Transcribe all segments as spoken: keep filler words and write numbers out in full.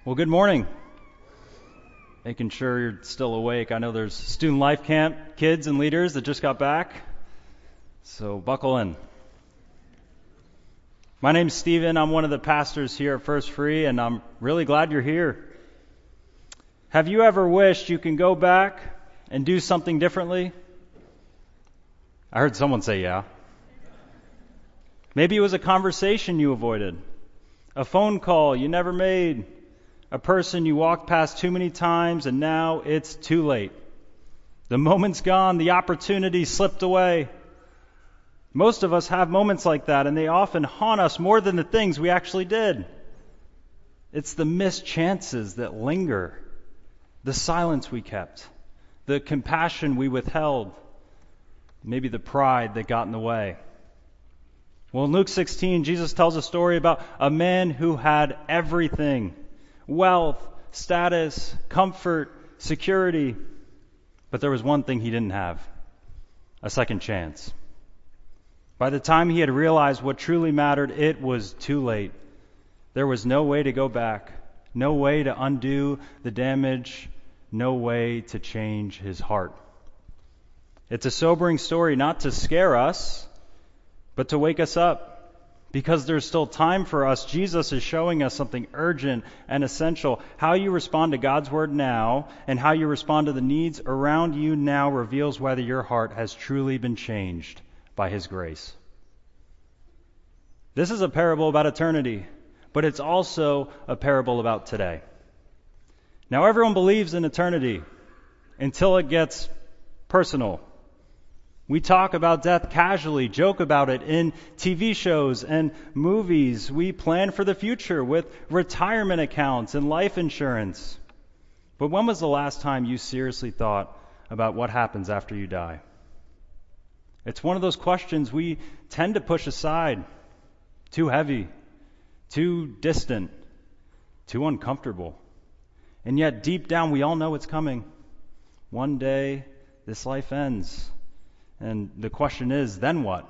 Well, good morning. Making sure you're still awake. I know there's student life camp kids and leaders that just got back, so buckle in. My name's Steven. I'm one of the pastors here at First Free, and I'm really glad you're here. Have you ever wished you can go back and do something differently? I heard someone say yeah. Maybe it was a conversation you avoided, a phone call you never made, a person you walked past too many times, and now it's too late. The moment's gone, the opportunity slipped away. Most of us have moments like that, and they often haunt us more than the things we actually did. It's the missed chances that linger, the silence we kept, the compassion we withheld, maybe the pride that got in the way. Well, in Luke sixteen, Jesus tells a story about a man who had everything: wealth, status, comfort, security. But there was one thing he didn't have: a second chance. By the time he had realized what truly mattered, it was too late. There was no way to go back, no way to undo the damage, no way to change his heart. It's a sobering story, not to scare us, but to wake us up. Because there's still time for us, Jesus is showing us something urgent and essential. How you respond to God's word now and how you respond to the needs around you now reveals whether your heart has truly been changed by His grace. This is a parable about eternity, but it's also a parable about today. Now, everyone believes in eternity until it gets personal. We talk about death casually, joke about it in T V shows and movies. We plan for the future with retirement accounts and life insurance. But when was the last time you seriously thought about what happens after you die? It's one of those questions we tend to push aside. Too heavy, too distant, too uncomfortable. And yet deep down we all know it's coming. One day this life ends. And the question is, then what?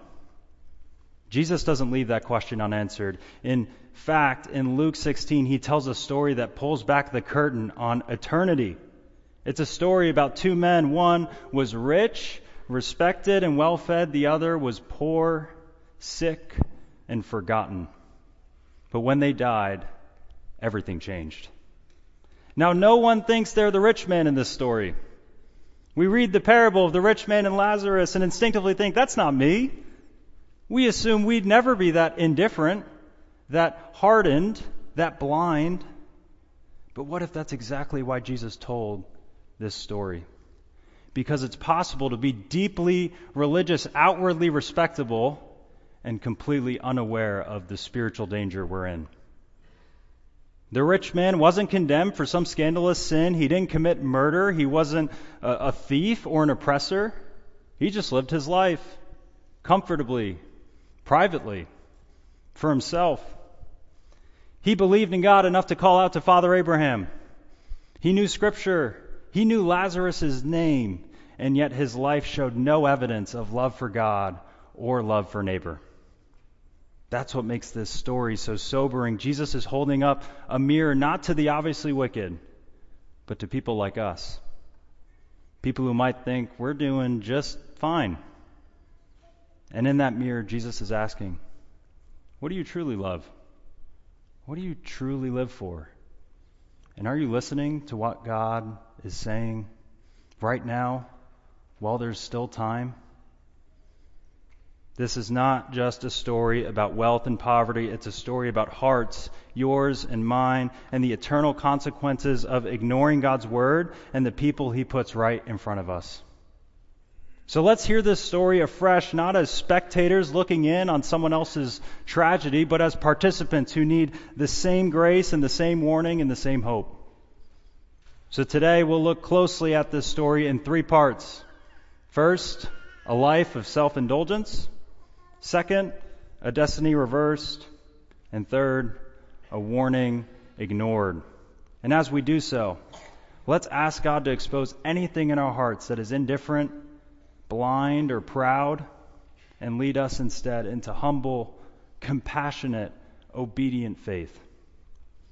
Jesus doesn't leave that question unanswered. In fact, in Luke sixteen, he tells a story that pulls back the curtain on eternity. It's a story about two men. One was rich, respected, and well-fed. The other was poor, sick, and forgotten. But when they died, everything changed. Now, no one thinks they're the rich man in this story. We read the parable of the rich man and Lazarus and instinctively think, that's not me. We assume we'd never be that indifferent, that hardened, that blind. But what if that's exactly why Jesus told this story? Because it's possible to be deeply religious, outwardly respectable, and completely unaware of the spiritual danger we're in. The rich man wasn't condemned for some scandalous sin. He didn't commit murder. He wasn't a, a thief or an oppressor. He just lived his life comfortably, privately, for himself. He believed in God enough to call out to Father Abraham. He knew Scripture. He knew Lazarus' name, and yet his life showed no evidence of love for God or love for neighbor. That's what makes this story so sobering. Jesus is holding up a mirror not to the obviously wicked, but to people like us. People who might think we're doing just fine. And in that mirror, Jesus is asking, what do you truly love? What do you truly live for? And are you listening to what God is saying right now while there's still time? This is not just a story about wealth and poverty. It's a story about hearts, yours and mine, and the eternal consequences of ignoring God's word and the people He puts right in front of us. So let's hear this story afresh, not as spectators looking in on someone else's tragedy, but as participants who need the same grace and the same warning and the same hope. So today we'll look closely at this story in three parts. First, a life of self-indulgence. Second, a destiny reversed. And third, a warning ignored. And as we do so, let's ask God to expose anything in our hearts that is indifferent, blind, or proud, and lead us instead into humble, compassionate, obedient faith.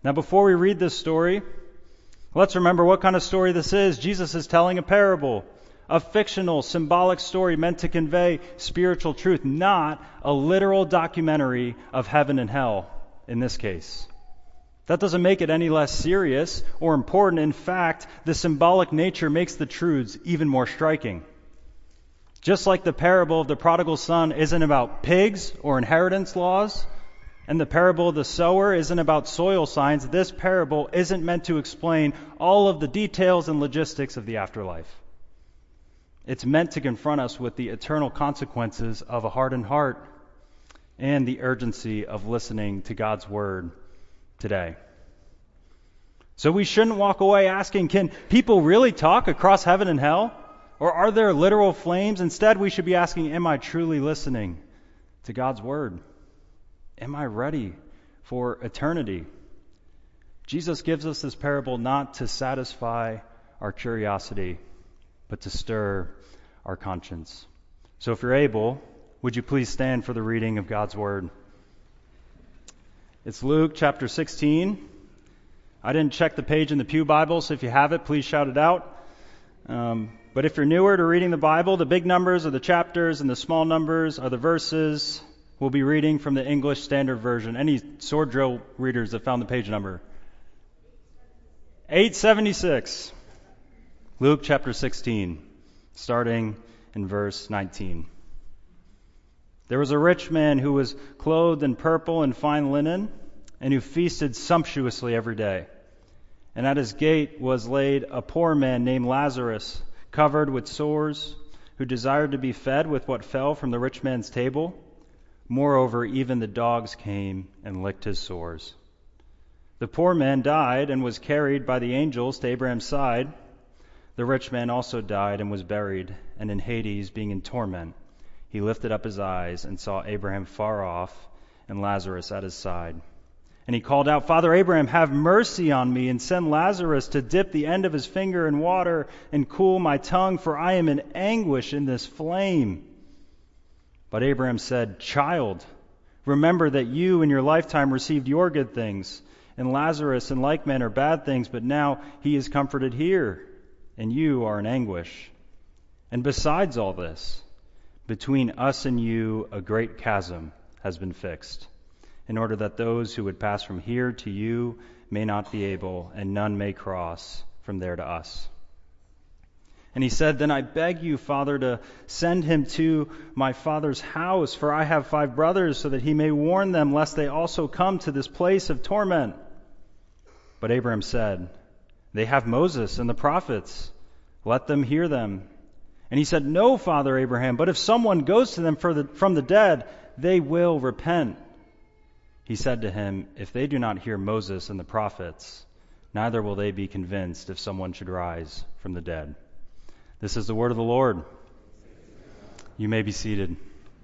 Now, before we read this story, let's remember what kind of story this is. Jesus is telling a parable, a fictional, symbolic story meant to convey spiritual truth, not a literal documentary of heaven and hell in this case. That doesn't make it any less serious or important. In fact, the symbolic nature makes the truths even more striking. Just like the parable of the prodigal son isn't about pigs or inheritance laws, and the parable of the sower isn't about soil signs, this parable isn't meant to explain all of the details and logistics of the afterlife. It's meant to confront us with the eternal consequences of a hardened heart and the urgency of listening to God's word today. So we shouldn't walk away asking, can people really talk across heaven and hell? Or are there literal flames? Instead, we should be asking, am I truly listening to God's word? Am I ready for eternity? Jesus gives us this parable not to satisfy our curiosity, but to stir our conscience. So if you're able, would you please stand for the reading of God's word? It's Luke chapter sixteen. I didn't check the page in the Pew Bible, so if you have it, please shout it out. Um, but if you're newer to reading the Bible, the big numbers are the chapters and the small numbers are the verses. We'll be reading from the English Standard Version. Any sword drill readers that found the page number? eight seventy-six. Luke chapter sixteen, starting in verse nineteen. There was a rich man who was clothed in purple and fine linen, and who feasted sumptuously every day. And at his gate was laid a poor man named Lazarus, covered with sores, who desired to be fed with what fell from the rich man's table. Moreover, even the dogs came and licked his sores. The poor man died and was carried by the angels to Abraham's side. The rich man also died and was buried, and in Hades, being in torment, he lifted up his eyes and saw Abraham far off and Lazarus at his side. And he called out, Father Abraham, have mercy on me, and send Lazarus to dip the end of his finger in water and cool my tongue, for I am in anguish in this flame. But Abraham said, Child, remember that you in your lifetime received your good things, and Lazarus in like manner bad things, but now he is comforted here, and you are in anguish. And besides all this, between us and you a great chasm has been fixed, in order that those who would pass from here to you may not be able, and none may cross from there to us. And he said, Then I beg you, Father, to send him to my father's house, for I have five brothers, so that he may warn them, lest they also come to this place of torment. But Abraham said, They have Moses and the prophets. Let them hear them. And he said, No, Father Abraham, but if someone goes to them for the, from the dead, they will repent. He said to him, If they do not hear Moses and the prophets, neither will they be convinced if someone should rise from the dead. This is the word of the Lord. You may be seated.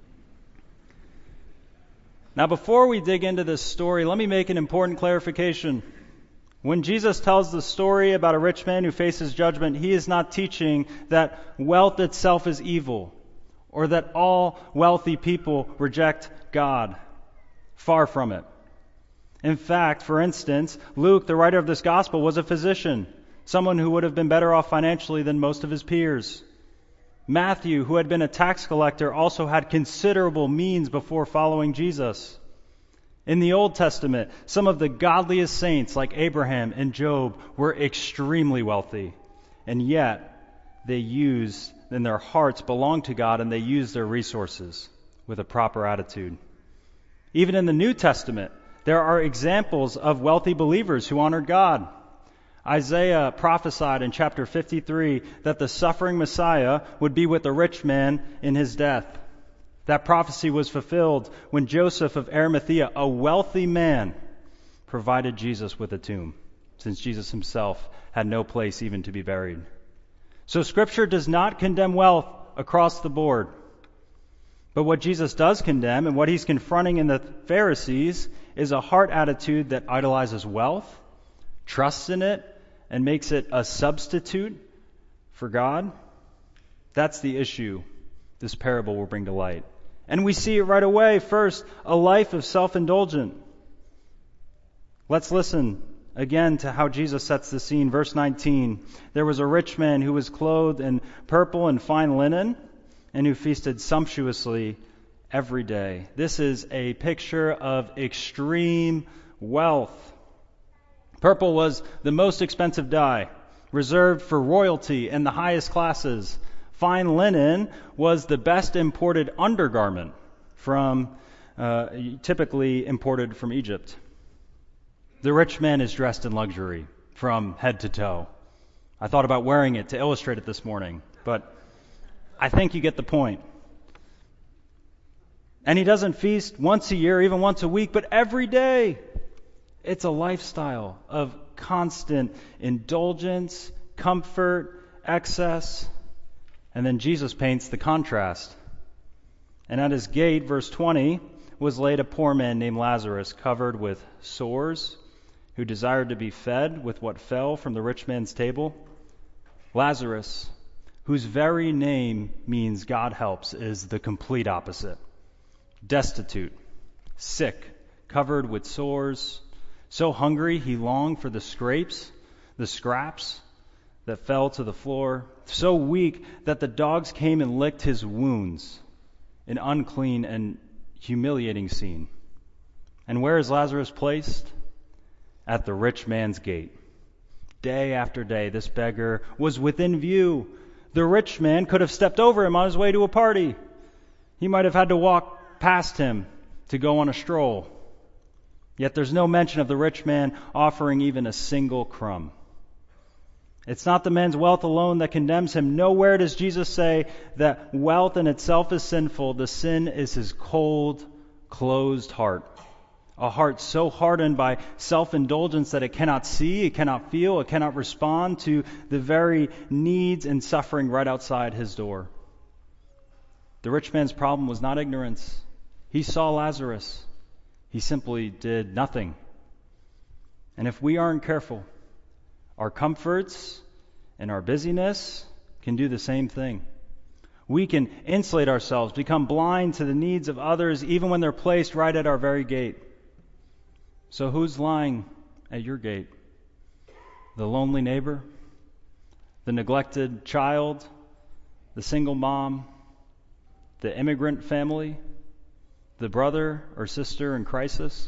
Now, before we dig into this story, let me make an important clarification. When Jesus tells the story about a rich man who faces judgment, he is not teaching that wealth itself is evil, or that all wealthy people reject God. Far from it. In fact, for instance, Luke, the writer of this gospel, was a physician, someone who would have been better off financially than most of his peers. Matthew, who had been a tax collector, also had considerable means before following Jesus. In the Old Testament, some of the godliest saints like Abraham and Job were extremely wealthy, and yet they used, and their hearts belonged to God, and they used their resources with a proper attitude. Even in the New Testament, there are examples of wealthy believers who honored God. Isaiah prophesied in chapter fifty-three that the suffering Messiah would be with a rich man in his death. That prophecy was fulfilled when Joseph of Arimathea, a wealthy man, provided Jesus with a tomb, since Jesus himself had no place even to be buried. So Scripture does not condemn wealth across the board. But what Jesus does condemn, and what he's confronting in the Pharisees, is a heart attitude that idolizes wealth, trusts in it, and makes it a substitute for God. That's the issue this parable will bring to light. And we see it right away. First, a life of self-indulgence. Let's listen again to how Jesus sets the scene. Verse nineteen, there was a rich man who was clothed in purple and fine linen, and who feasted sumptuously every day. This is a picture of extreme wealth. Purple was the most expensive dye, reserved for royalty and the highest classes. Fine linen was the best imported undergarment from, uh, typically imported from Egypt. The rich man is dressed in luxury from head to toe. I thought about wearing it to illustrate it this morning, but I think you get the point. And he doesn't feast once a year, even once a week, but every day. It's a lifestyle of constant indulgence, comfort, excess. And then Jesus paints the contrast. And at his gate, verse twenty, was laid a poor man named Lazarus, covered with sores, who desired to be fed with what fell from the rich man's table. Lazarus, whose very name means God helps, is the complete opposite. Destitute, sick, covered with sores, so hungry he longed for the scrapes, the scraps that fell to the floor, so weak that the dogs came and licked his wounds, an unclean and humiliating scene. And where is Lazarus placed? At the rich man's gate. Day after day, this beggar was within view. The rich man could have stepped over him on his way to a party. He might have had to walk past him to go on a stroll. Yet there's no mention of the rich man offering even a single crumb. It's not the man's wealth alone that condemns him. Nowhere does Jesus say that wealth in itself is sinful. The sin is his cold, closed heart. A heart so hardened by self-indulgence that it cannot see, it cannot feel, it cannot respond to the very needs and suffering right outside his door. The rich man's problem was not ignorance. He saw Lazarus. He simply did nothing. And if we aren't careful, our comforts and our busyness can do the same thing. We can insulate ourselves, become blind to the needs of others, even when they're placed right at our very gate. So who's lying at your gate? The lonely neighbor? The neglected child? The single mom? The immigrant family? The brother or sister in crisis?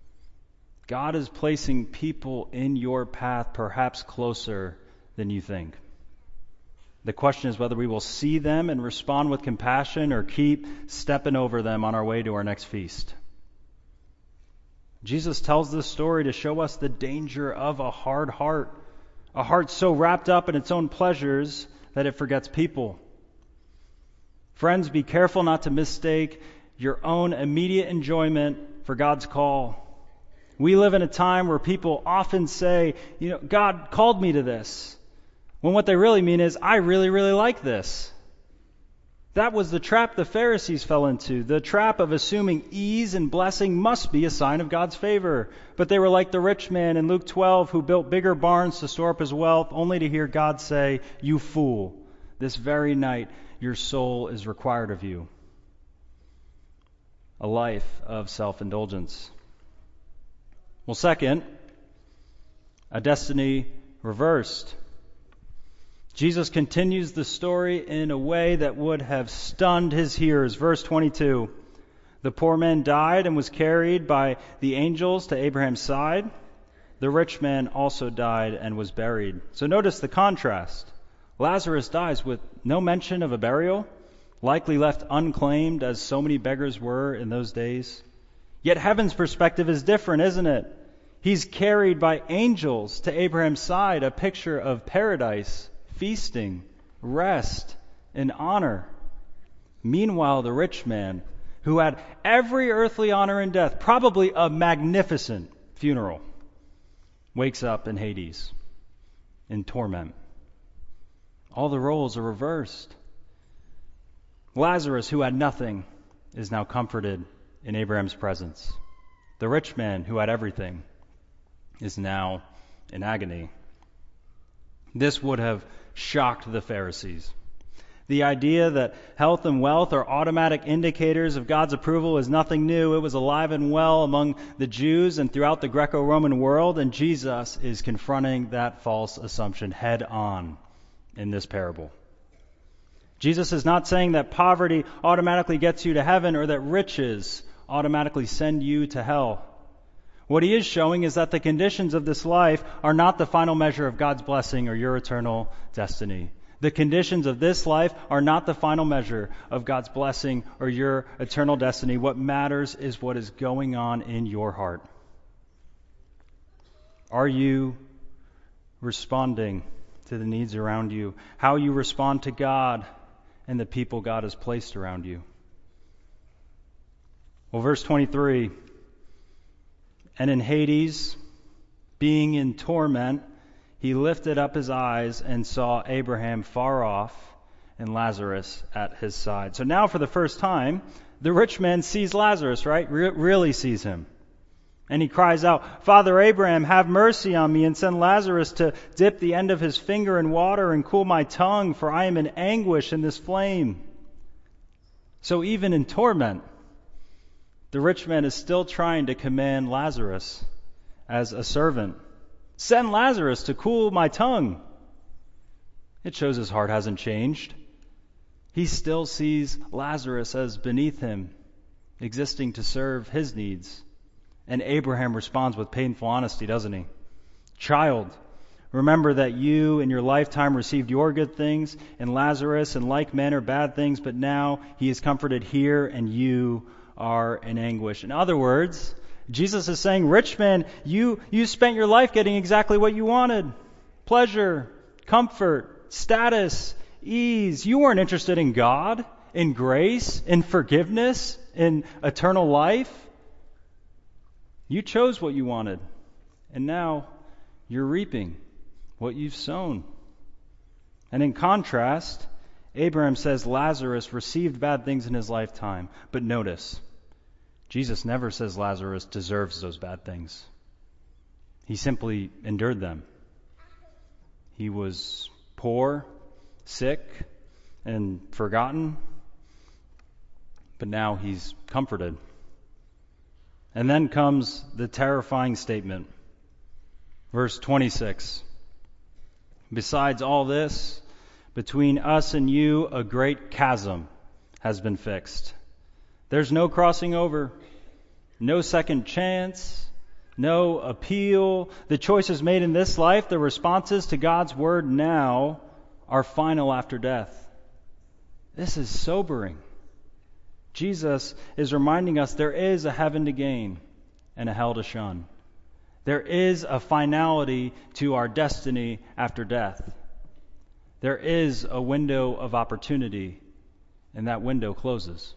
God is placing people in your path perhaps closer than you think. The question is whether we will see them and respond with compassion or keep stepping over them on our way to our next feast. Jesus tells this story to show us the danger of a hard heart, a heart so wrapped up in its own pleasures that it forgets people. Friends, be careful not to mistake your own immediate enjoyment for God's call. We live in a time where people often say, you know, God called me to this, when what they really mean is, I really, really like this. That was the trap the Pharisees fell into, the trap of assuming ease and blessing must be a sign of God's favor. But they were like the rich man in Luke twelve who built bigger barns to store up his wealth, only to hear God say, you fool, this very night your soul is required of you. A life of self-indulgence. Well, second, a destiny reversed. Jesus continues the story in a way that would have stunned his hearers. Verse twenty-two, the poor man died and was carried by the angels to Abraham's side. The rich man also died and was buried. So notice the contrast. Lazarus dies with no mention of a burial, likely left unclaimed as so many beggars were in those days. Yet heaven's perspective is different, isn't it? He's carried by angels to Abraham's side, a picture of paradise, feasting, rest, and honor. Meanwhile, the rich man, who had every earthly honor in death, probably a magnificent funeral, wakes up in Hades, in torment. All the roles are reversed. Lazarus, who had nothing, is now comforted in Abraham's presence. The rich man, who had everything, is now in agony. This would have shocked the Pharisees. The idea that health and wealth are automatic indicators of God's approval is nothing new. It was alive and well among the Jews and throughout the Greco-Roman world, and Jesus is confronting that false assumption head on in this parable. Jesus is not saying that poverty automatically gets you to heaven or that riches automatically send you to hell. What he is showing is that the conditions of this life are not the final measure of God's blessing or your eternal destiny. The conditions of this life are not the final measure of God's blessing or your eternal destiny. What matters is what is going on in your heart. Are you responding to the needs around you? How you respond to God and the people God has placed around you? Well, verse twenty-three, and in Hades, being in torment, he lifted up his eyes and saw Abraham far off and Lazarus at his side. So now for the first time, the rich man sees Lazarus, right? Re- really sees him. And he cries out, "Father Abraham, have mercy on me and send Lazarus to dip the end of his finger in water and cool my tongue, for I am in anguish in this flame." So even in torment, the rich man is still trying to command Lazarus as a servant. Send Lazarus to cool my tongue. It shows his heart hasn't changed. He still sees Lazarus as beneath him, existing to serve his needs. And Abraham responds with painful honesty, doesn't he? Child, remember that you in your lifetime received your good things, and Lazarus in like manner bad things, but now he is comforted here and you are in anguish. In other words, Jesus is saying, rich man, you, you spent your life getting exactly what you wanted. Pleasure, comfort, status, ease. You weren't interested in God, in grace, in forgiveness, in eternal life. You chose what you wanted, and now you're reaping what you've sown. And in contrast, Abraham says Lazarus received bad things in his lifetime. But notice, Jesus never says Lazarus deserves those bad things. He simply endured them. He was poor, sick, and forgotten, but now he's comforted. And then comes the terrifying statement. Verse twenty-six. Besides all this, between us and you a great chasm has been fixed. There's no crossing over, no second chance, no appeal. The choices made in this life, the responses to God's word now, are final after death. This is sobering. Jesus is reminding us there is a heaven to gain and a hell to shun. There is a finality to our destiny after death. There is a window of opportunity, and that window closes.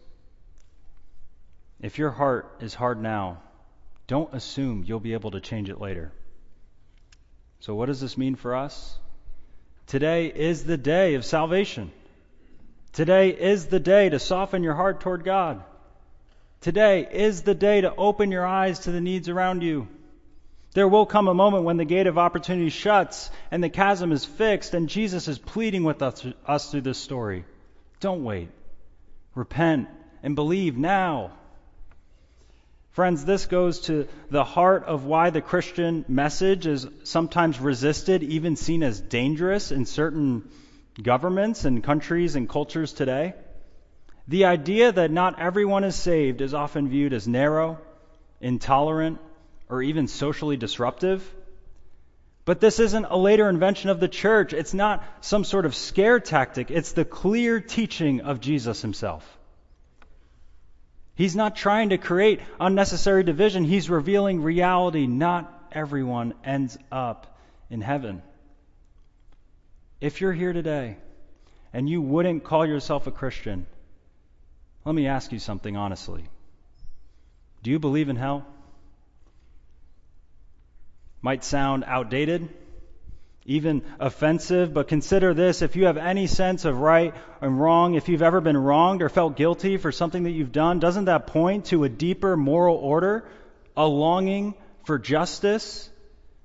If your heart is hard now, don't assume you'll be able to change it later. So what does this mean for us? Today is the day of salvation. Today is the day to soften your heart toward God. Today is the day to open your eyes to the needs around you. There will come a moment when the gate of opportunity shuts and the chasm is fixed, and Jesus is pleading with us, us through this story. Don't wait. Repent and believe now. Friends, this goes to the heart of why the Christian message is sometimes resisted, even seen as dangerous in certain governments and countries and cultures today. The idea that not everyone is saved is often viewed as narrow, intolerant, or even socially disruptive. But this isn't a later invention of the church. It's not some sort of scare tactic. It's the clear teaching of Jesus himself. He's not trying to create unnecessary division. He's revealing reality. Not everyone ends up in heaven. If you're here today and you wouldn't call yourself a Christian, let me ask you something honestly. Do you believe in hell? Might sound outdated, even offensive, but consider this. If you have any sense of right and wrong, if you've ever been wronged or felt guilty for something that you've done, doesn't that point to a deeper moral order, a longing for justice?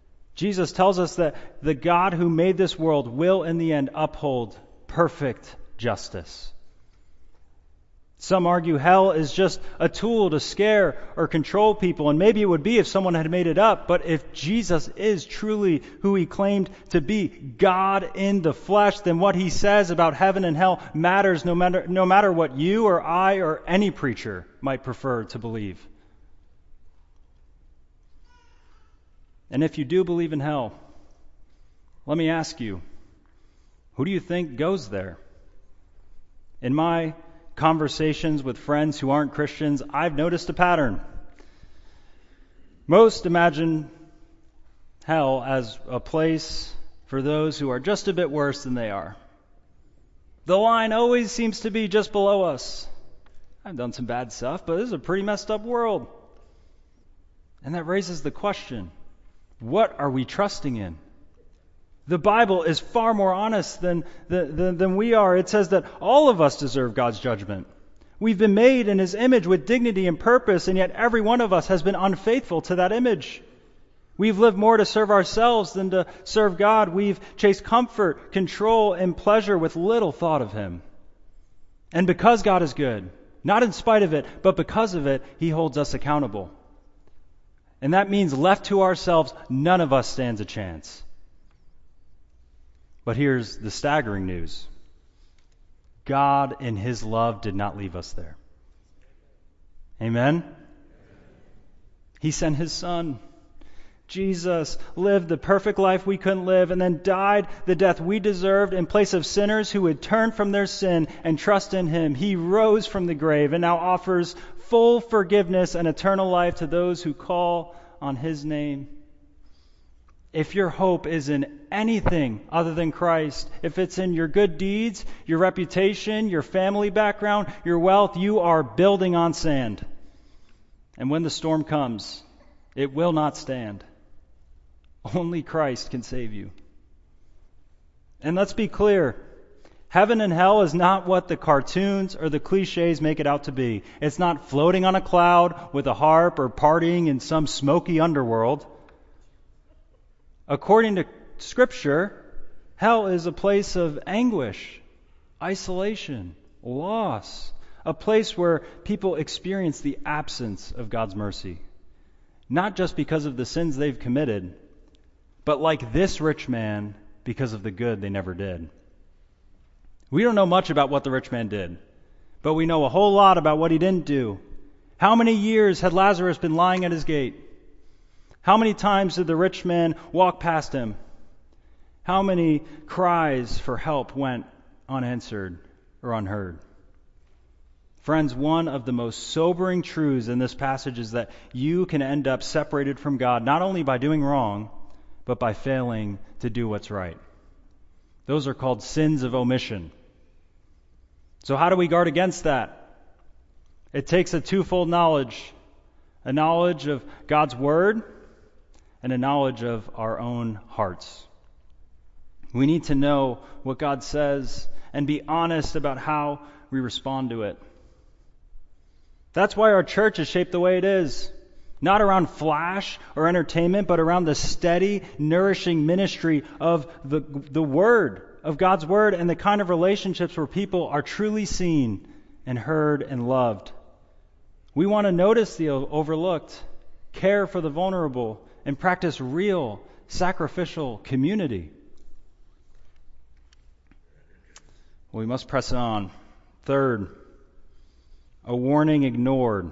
Jesus tells us that the God who made this world will in the end uphold perfect justice. Some argue hell is just a tool to scare or control people, and maybe it would be if someone had made it up, but if Jesus is truly who he claimed to be, God in the flesh, then what he says about heaven and hell matters no matter, no matter what you or I or any preacher might prefer to believe. And if you do believe in hell, let me ask you, who do you think goes there? In my conversations with friends who aren't Christians, I've noticed a pattern. Most imagine hell as a place for those who are just a bit worse than they are. The line always seems to be just below us. I've done some bad stuff, but this is a pretty messed up world. And that raises the question, what are we trusting in? The Bible is far more honest than, than, than we are. It says that all of us deserve God's judgment. We've been made in his image with dignity and purpose, and yet every one of us has been unfaithful to that image. We've lived more to serve ourselves than to serve God. We've chased comfort, control, and pleasure with little thought of him. And because God is good, not in spite of it, but because of it, he holds us accountable. And that means left to ourselves, none of us stands a chance. But here's the staggering news. God in his love did not leave us there. Amen? He sent his son. Jesus lived the perfect life we couldn't live and then died the death we deserved in place of sinners who would turn from their sin and trust in him. He rose from the grave and now offers full forgiveness and eternal life to those who call on his name. If your hope is in anything other than Christ, if it's in your good deeds, your reputation, your family background, your wealth, you are building on sand. And when the storm comes, it will not stand. Only Christ can save you. And let's be clear, heaven and hell is not what the cartoons or the cliches make it out to be. It's not floating on a cloud with a harp or partying in some smoky underworld. According to Scripture, hell is a place of anguish, isolation, loss, a place where people experience the absence of God's mercy. Not just because of the sins they've committed, but like this rich man, because of the good they never did. We don't know much about what the rich man did, but we know a whole lot about what he didn't do. How many years had Lazarus been lying at his gate? How many times did the rich man walk past him? How many cries for help went unanswered or unheard? Friends, one of the most sobering truths in this passage is that you can end up separated from God not only by doing wrong, but by failing to do what's right. Those are called sins of omission. So how do we guard against that? It takes a twofold knowledge, a knowledge of God's Word and a knowledge of our own hearts. We need to know what God says and be honest about how we respond to it. That's why our church is shaped the way it is. Not around flash or entertainment, but around the steady, nourishing ministry of the, the Word, of God's Word, and the kind of relationships where people are truly seen and heard and loved. We want to notice the overlooked, care for the vulnerable, and practice real, sacrificial community. We must press on. Third, a warning ignored.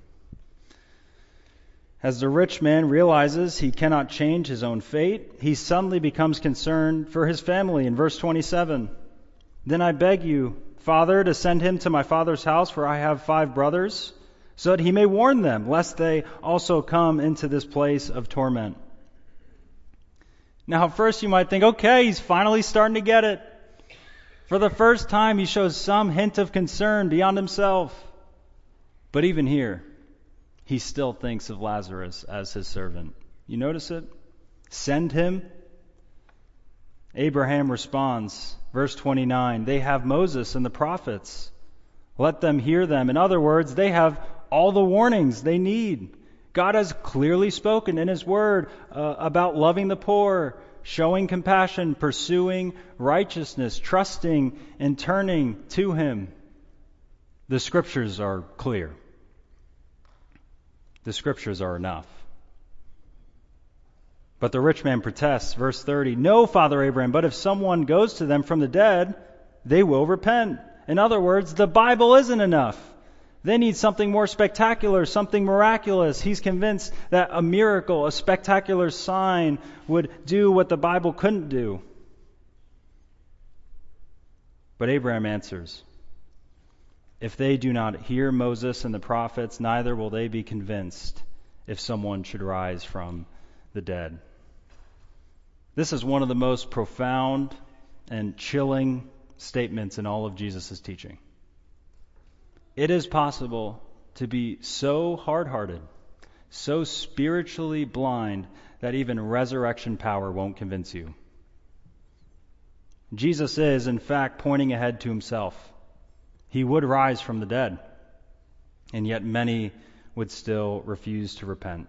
As the rich man realizes he cannot change his own fate, he suddenly becomes concerned for his family in verse twenty-seven. Then I beg you, Father, to send him to my father's house, for I have five brothers, so that he may warn them, lest they also come into this place of torment. Now, at first you might think, okay, he's finally starting to get it. For the first time, he shows some hint of concern beyond himself. But even here, he still thinks of Lazarus as his servant. You notice it? Send him. Abraham responds, verse twenty-nine, they have Moses and the prophets. Let them hear them. In other words, they have all the warnings they need. God has clearly spoken in his word uh, about loving the poor, showing compassion, pursuing righteousness, trusting and turning to Him. The Scriptures are clear. The Scriptures are enough. But the rich man protests, verse thirty, "No, Father Abraham, but if someone goes to them from the dead, they will repent." In other words, the Bible isn't enough. They need something more spectacular, something miraculous. He's convinced that a miracle, a spectacular sign, would do what the Bible couldn't do. But Abraham answers, "If they do not hear Moses and the prophets, neither will they be convinced if someone should rise from the dead." This is one of the most profound and chilling statements in all of Jesus' teaching. It is possible to be so hard-hearted, so spiritually blind, that even resurrection power won't convince you. Jesus is, in fact, pointing ahead to Himself. He would rise from the dead, and yet many would still refuse to repent.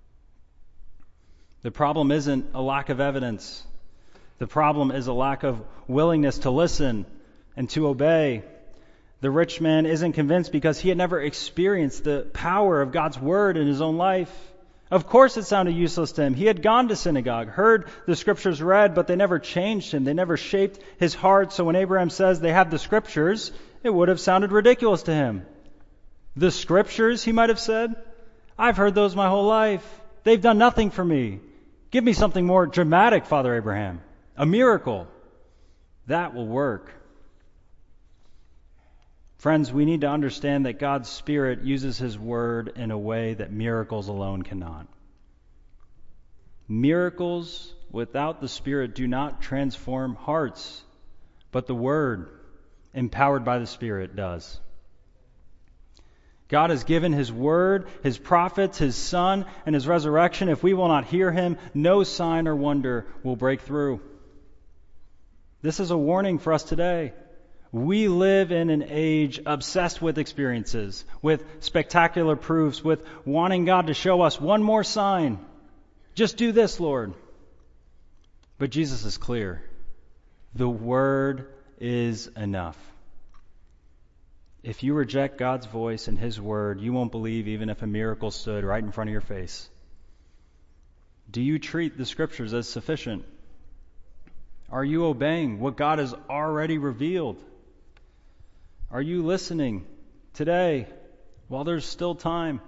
The problem isn't a lack of evidence. The problem is a lack of willingness to listen and to obey. The rich man isn't convinced because he had never experienced the power of God's word in his own life. Of course it sounded useless to him. He had gone to synagogue, heard the Scriptures read, but they never changed him. They never shaped his heart. So when Abraham says they have the Scriptures, it would have sounded ridiculous to him. The Scriptures, he might have said? I've heard those my whole life. They've done nothing for me. Give me something more dramatic, Father Abraham. A miracle. That will work. Friends, we need to understand that God's Spirit uses His Word in a way that miracles alone cannot. Miracles without the Spirit do not transform hearts, but the Word, empowered by the Spirit, does. God has given His Word, His prophets, His Son, and His resurrection. If we will not hear Him, no sign or wonder will break through. This is a warning for us today. We live in an age obsessed with experiences, with spectacular proofs, with wanting God to show us one more sign. Just do this, Lord. But Jesus is clear. The Word is enough. If you reject God's voice and His Word, you won't believe even if a miracle stood right in front of your face. Do you treat the Scriptures as sufficient? Are you obeying what God has already revealed? Are you listening today while there's still time?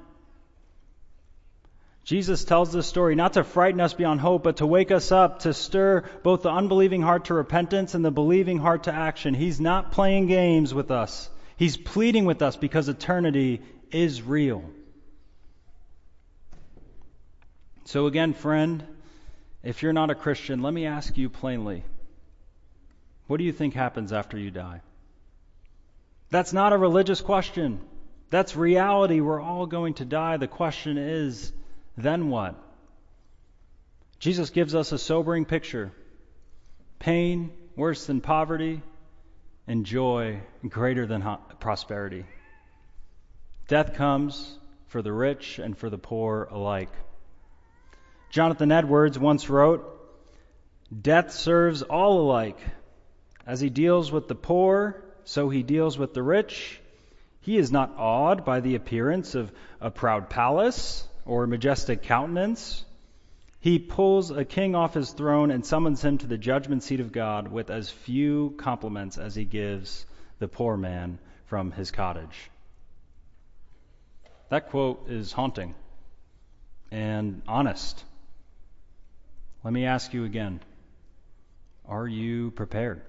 Jesus tells this story not to frighten us beyond hope, but to wake us up, to stir both the unbelieving heart to repentance and the believing heart to action. He's not playing games with us. He's pleading with us because eternity is real. So again, friend, if you're not a Christian, let me ask you plainly, what do you think happens after you die? That's not a religious question. That's reality. We're all going to die. The question is, then what? Jesus gives us a sobering picture. Pain worse than poverty, and joy greater than ho- prosperity. Death comes for the rich and for the poor alike. Jonathan Edwards once wrote, "Death serves all alike. As he deals with the poor, so he deals with the rich. He is not awed by the appearance of a proud palace or a majestic countenance. He pulls a king off his throne and summons him to the judgment seat of God with as few compliments as he gives the poor man from his cottage." That quote is haunting and honest. Let me ask you again, are you prepared?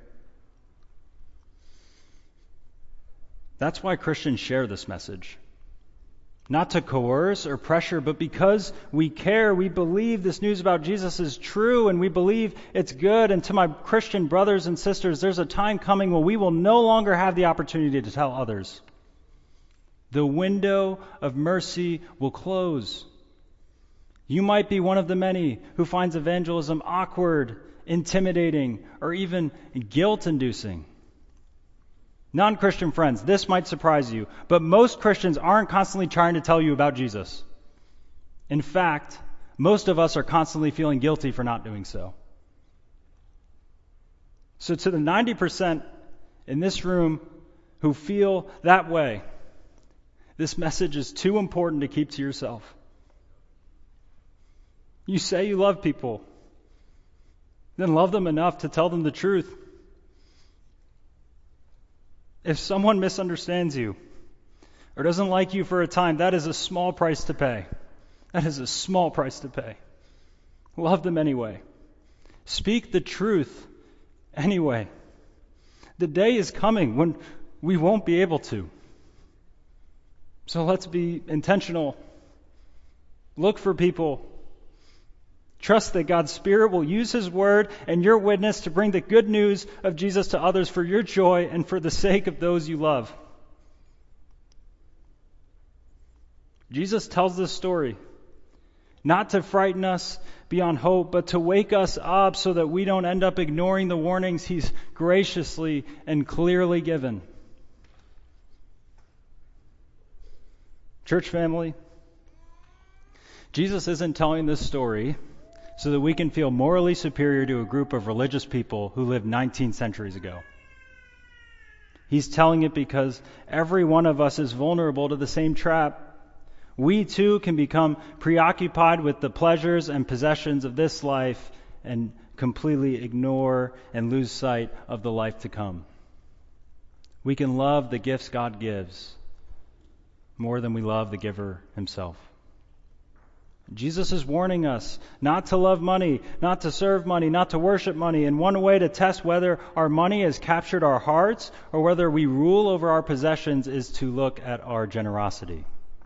That's why Christians share this message. Not to coerce or pressure, but because we care, we believe this news about Jesus is true, and we believe it's good. And to my Christian brothers and sisters, there's a time coming when we will no longer have the opportunity to tell others. The window of mercy will close. You might be one of the many who finds evangelism awkward, intimidating, or even guilt-inducing. Non-Christian friends, this might surprise you, but most Christians aren't constantly trying to tell you about Jesus. In fact, most of us are constantly feeling guilty for not doing so. So to the ninety percent in this room who feel that way, this message is too important to keep to yourself. You say you love people, then love them enough to tell them the truth. If someone misunderstands you or doesn't like you for a time, that is a small price to pay. That is a small price to pay. Love them anyway. Speak the truth anyway. The day is coming when we won't be able to. So let's be intentional. Look for people. Trust that God's Spirit will use His Word and your witness to bring the good news of Jesus to others for your joy and for the sake of those you love. Jesus tells this story not to frighten us beyond hope, but to wake us up so that we don't end up ignoring the warnings He's graciously and clearly given. Church family, Jesus isn't telling this story so that we can feel morally superior to a group of religious people who lived nineteen centuries ago. He's telling it because every one of us is vulnerable to the same trap. We too can become preoccupied with the pleasures and possessions of this life and completely ignore and lose sight of the life to come. We can love the gifts God gives more than we love the giver Himself. Jesus is warning us not to love money, not to serve money, not to worship money. And one way to test whether our money has captured our hearts or whether we rule over our possessions is to look at our generosity.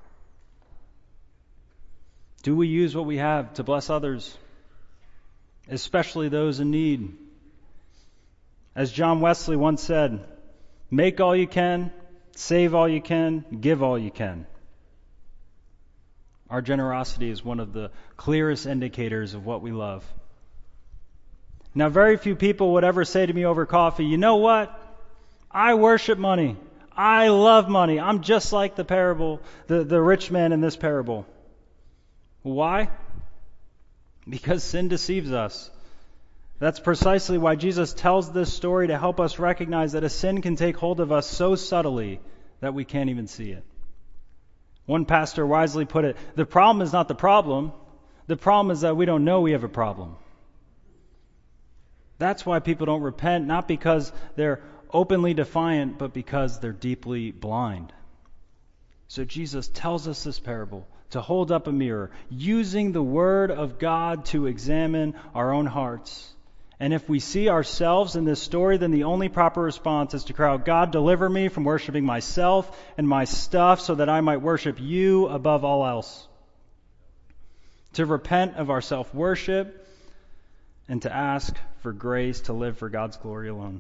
Do we use what we have to bless others, especially those in need? As John Wesley once said, make all you can, save all you can, give all you can. Our generosity is one of the clearest indicators of what we love. Now, very few people would ever say to me over coffee, you know what? I worship money. I love money. I'm just like the parable, the, the rich man in this parable. Why? Because sin deceives us. That's precisely why Jesus tells this story, to help us recognize that a sin can take hold of us so subtly that we can't even see it. One pastor wisely put it, the problem is not the problem. The problem is that we don't know we have a problem. That's why people don't repent, not because they're openly defiant, but because they're deeply blind. So Jesus tells us this parable to hold up a mirror, using the Word of God to examine our own hearts. And if we see ourselves in this story, then the only proper response is to cry out, God, deliver me from worshiping myself and my stuff so that I might worship you above all else. To repent of our self-worship and to ask for grace to live for God's glory alone.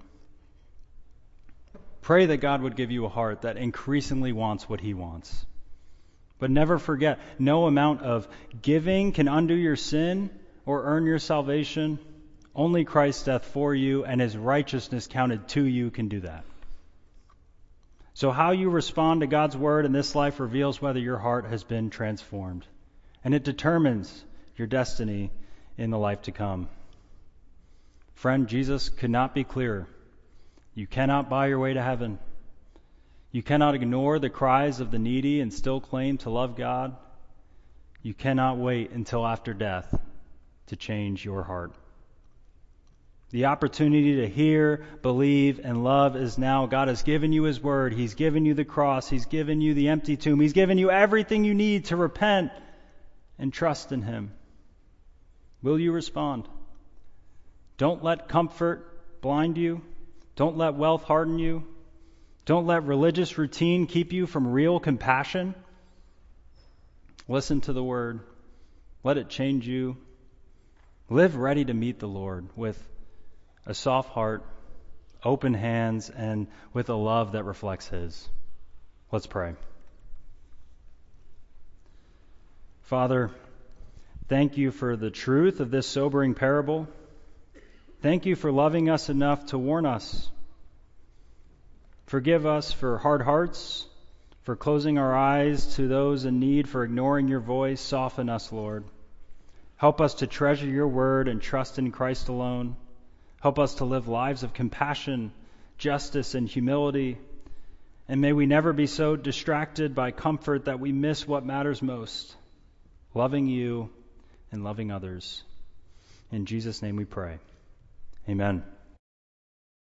Pray that God would give you a heart that increasingly wants what He wants. But never forget, no amount of giving can undo your sin or earn your salvation. Only Christ's death for you and His righteousness counted to you can do that. So how you respond to God's word in this life reveals whether your heart has been transformed. And it determines your destiny in the life to come. Friend, Jesus could not be clearer. You cannot buy your way to heaven. You cannot ignore the cries of the needy and still claim to love God. You cannot wait until after death to change your heart. The opportunity to hear, believe, and love is now. God has given you His word. He's given you the cross. He's given you the empty tomb. He's given you everything you need to repent and trust in Him. Will you respond? Don't let comfort blind you. Don't let wealth harden you. Don't let religious routine keep you from real compassion. Listen to the word. Let it change you. Live ready to meet the Lord with a soft heart, open hands, and with a love that reflects His. Let's pray. Father, thank you for the truth of this sobering parable. Thank you for loving us enough to warn us. Forgive us for hard hearts, for closing our eyes to those in need, for ignoring your voice. Soften us, Lord. Help us to treasure your word and trust in Christ alone. Help us to live lives of compassion, justice, and humility. And may we never be so distracted by comfort that we miss what matters most, loving you and loving others. In Jesus' name we pray. Amen.